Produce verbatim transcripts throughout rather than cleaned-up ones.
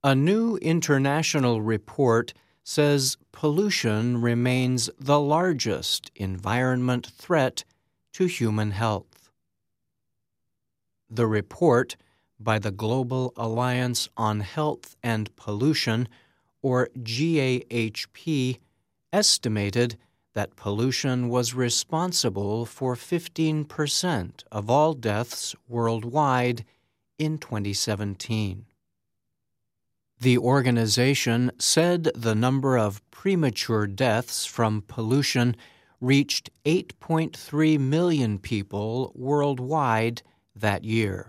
A new international report says pollution remains the largest environment threat to human health. The report by the Global Alliance on Health and Pollution, or G A H P, estimated that pollution was responsible for fifteen percent of all deaths worldwide in twenty seventeen. The organization said the number of premature deaths from pollution reached eight point three million people worldwide that year.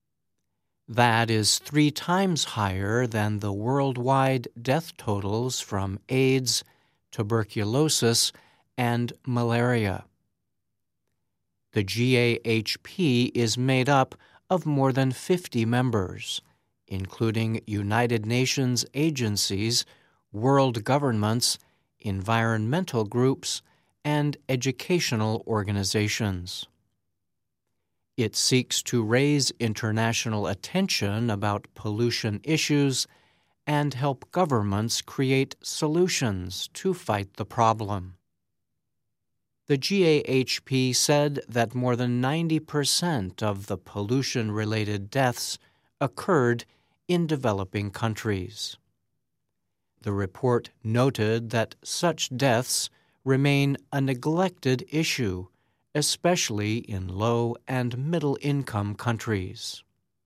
That is three times higher than the worldwide death totals from AIDS, tuberculosis, and malaria. The G A H P is made up of more than fifty members, including United Nations agencies, world governments, environmental groups, and educational organizations. It seeks to raise international attention about pollution issues and help governments create solutions to fight the problem. The G A H P said that more than ninety percent of the pollution-related deaths occurred in developing countries. The report noted that such deaths remain a neglected issue, especially in low- and middle-income countries.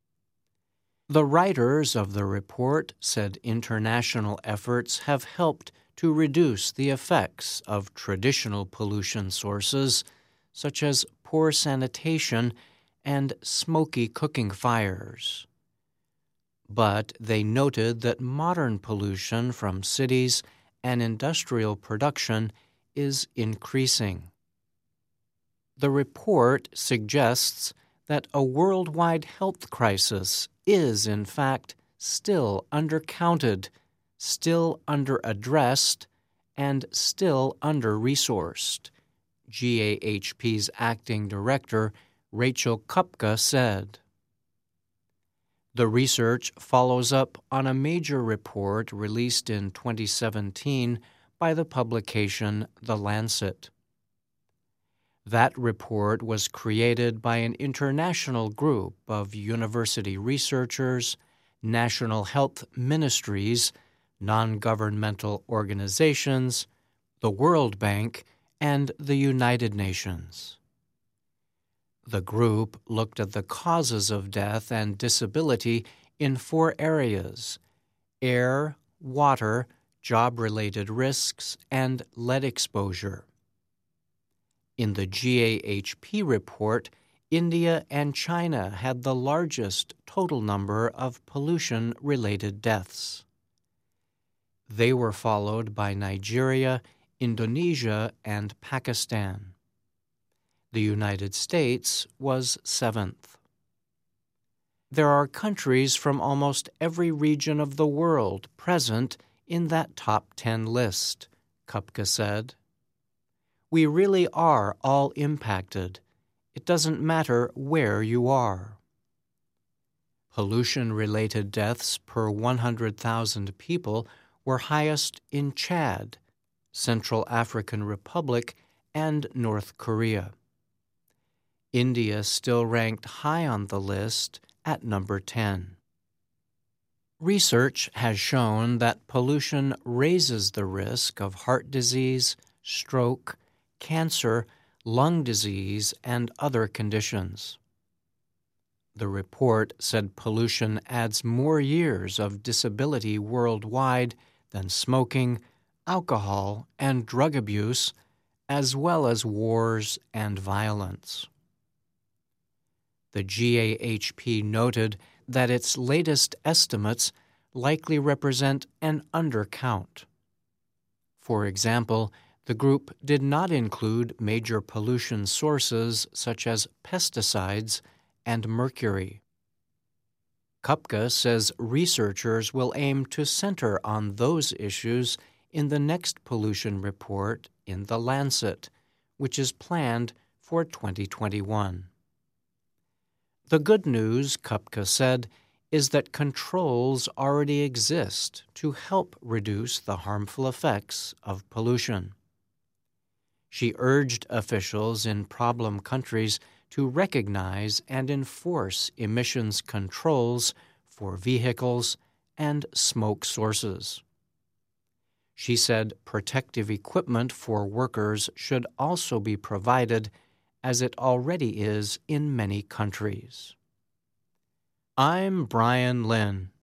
The writers of the report said international efforts have helped to reduce the effects of traditional pollution sources, such as poor sanitation and smoky cooking fires. But they noted that modern pollution from cities and industrial production is increasing. The report suggests that a worldwide health crisis is, in fact, still undercounted, still under-addressed, and still under-resourced, G A H P's acting director, Rachel Kupka, said. The research follows up on a major report released in twenty seventeen by the publication The Lancet. That report was created by an international group of university researchers, national health ministries, non-governmental organizations, the World Bank, and the United Nations. The group looked at the causes of death and disability in four areas: air, water, job-related risks, and lead exposure. In the G A H P report, India and China had the largest total number of pollution-related deaths. They were followed by Nigeria, Indonesia, and Pakistan. The United States was seventh. There are countries from almost every region of the world present in that top ten list, Kupka said. We really are all impacted. It doesn't matter where you are. Pollution-related deaths per one hundred thousand people were highest in Chad, Central African Republic, and North Korea. India still ranked high on the list at number ten. Research has shown that pollution raises the risk of heart disease, stroke, cancer, lung disease, and other conditions. The report said pollution adds more years of disability worldwide than smoking, alcohol, and drug abuse, as well as wars and violence. The G A H P noted that its latest estimates likely represent an undercount. For example, the group did not include major pollution sources such as pesticides and mercury. Kupka says researchers will aim to center on those issues in the next pollution report in The Lancet, which is planned for twenty twenty-one. The good news, Kupka said, is that controls already exist to help reduce the harmful effects of pollution. She urged officials in problem countries to recognize and enforce emissions controls for vehicles and smoke sources. She said protective equipment for workers should also be provided, as it already is in many countries. I'm Brian Lynn.